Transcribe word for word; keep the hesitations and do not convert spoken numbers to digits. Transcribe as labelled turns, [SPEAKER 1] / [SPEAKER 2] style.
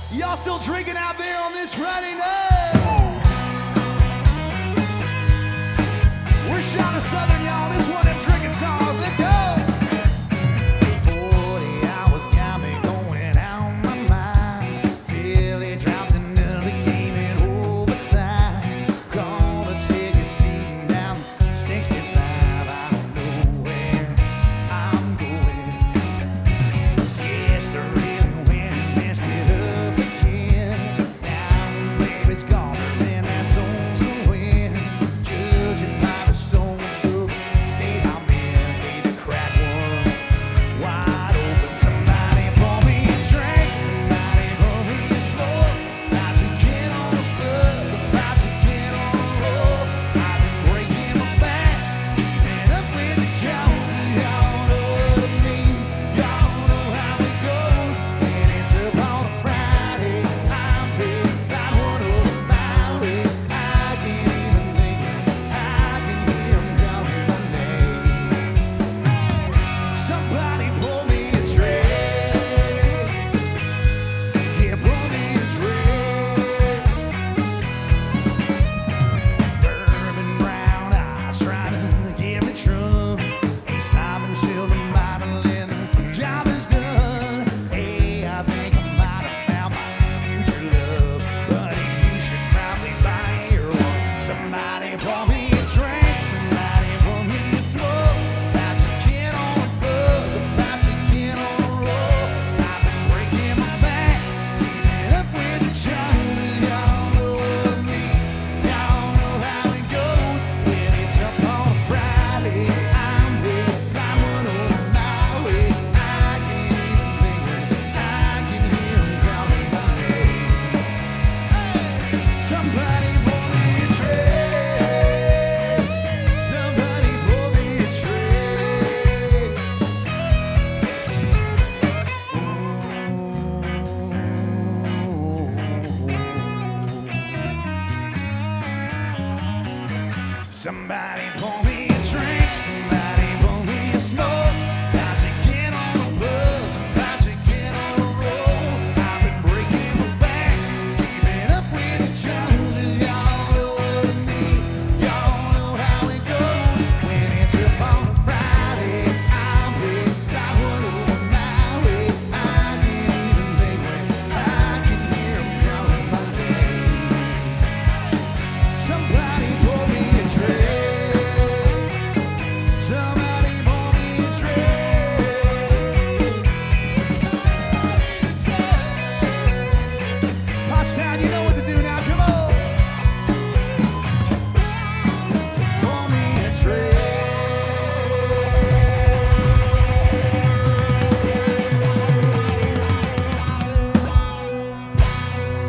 [SPEAKER 1] Y'all still drinking out there on this Friday night? We're shot of Southern, y'all. This one, them drinking songs. Let's go. forty hours got me going out my mind. Nearly dropped another game in overtime. Call the tickets beating down sixty-five. I don't know where I'm going. Yes, I really went and messed it up again. Now the baby's gone, and that's also when. Judging by the stone throw state I'm in, made the crack one wide open. Somebody pour me a drink, somebody pour me a smoke. About to get on the bus, about to get on the road. I've been breaking my back, keeping up with the Joneses. Y'all know what I mean, y'all know how it goes. And it's up on a Friday, I'm beside one of my way. I can't even think, I can hear 'em calling my name. Somebody pour me a drink. Yeah, pour me a drink. Bourbon brown eyes trying to get me drunk. Ain't stopping till the bottle and the job is done. Hey, I think I might have found my future love, but you should probably buy your one. Somebody pour me a drink, somebody pour me a smoke. About to get on the bus, about to get on the road. I've been breaking my back, keeping up with the Joneses. Y'all know what I mean, y'all know how it goes. When it's up on a Friday, I'm bedside one over my way. I can't even think when I can hear 'em calling my name. Somebody pour me a drink. Somebody pour me a drink. Somebody pour me